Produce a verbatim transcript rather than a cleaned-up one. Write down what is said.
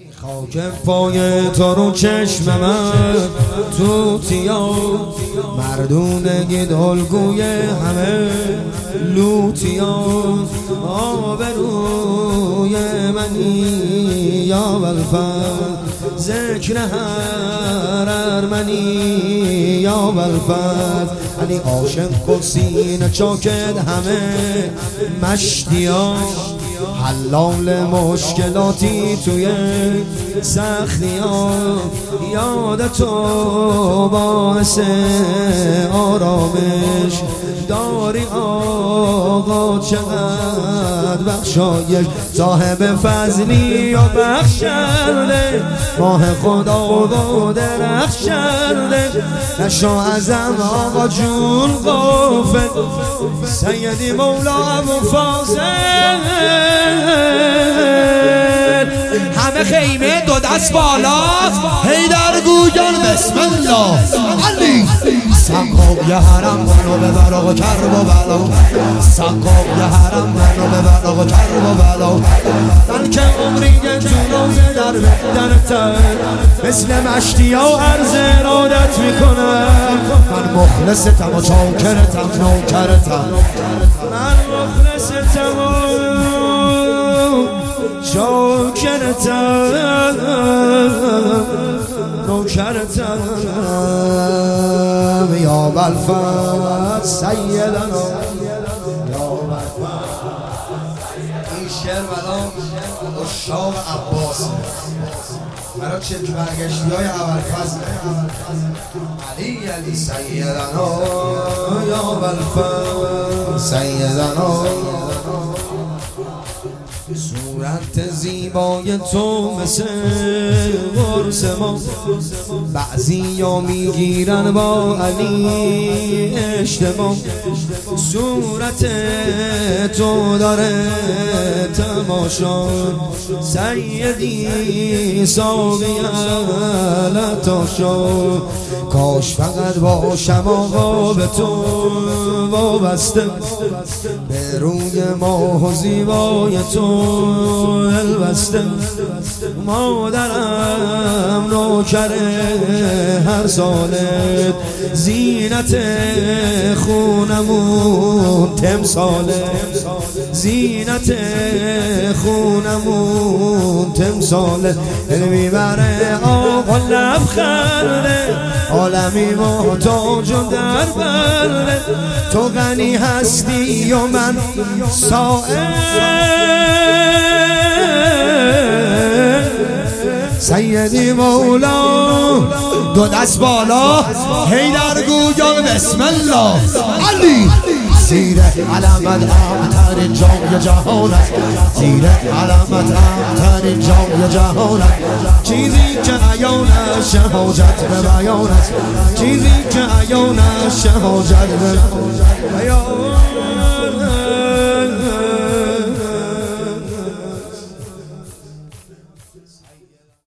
خاک پای تو رو چشم من توتیا، مردونگی الگوی همه لوتیا، آبروی منی یا بلفن، ذکر هر ارمنی یا بلفن، علی عاشق کسین چاکد همه مشتیا، حلال مشکلاتی توی سختی ها، یاد تو باعث آرامش داری آقا، چقدر بخشایش صاحب فضلی و بخشنده، ماه خدا و درخشنده، نشا ازم آقا جون غافل، سیدی مولا ابو فاضل، همه خیمه دو دست بالا، حیدر گویان بسم الله علی. سقاب یه حرم منو ببر آقا کرب و بلا، سقاب یه حرم منو ببر آقا کرب و بلا، من که عمری تو روزه در بدنتر، مثل مشتی ها عرض ارادت میکنم، من مخلصتم و چاکرتم نوکرتم، من مخلصتم و چاکرتم نوکرتم، یا بلفت سیدنا، یا بلفت. این شعر بلا اشاق عباس برای چک برگشتی های ابوالفضل علی علی سیدنا، یا بلفت سیدنا، صورت زیبای تو مثل قرص ما، بعضی یا میگیرن با علی اشتباه، صورت تو داره تماشا، سیدی ساقی لطاشا، کاش فقط باشم آقا به تو وابسته، به روی ماه و زیبای تو البسته، مادرم نوکر هر سالت، زینت خونمون تمثاله، زینت خونمون تمثاله، دل میبره آقا لبخنده، عالمی محتاج و در بره، تو غنی هستی و من سائل، سیدی مولا دو دست بالا، حیدر گویان بسم الله علی. زیر علمت امتر جام جهانت، زیر علمت امتر جام جهانت، چیزی که عیانت شهاجت به بیانت، چیزی که عیانت شهاجت به بیانت.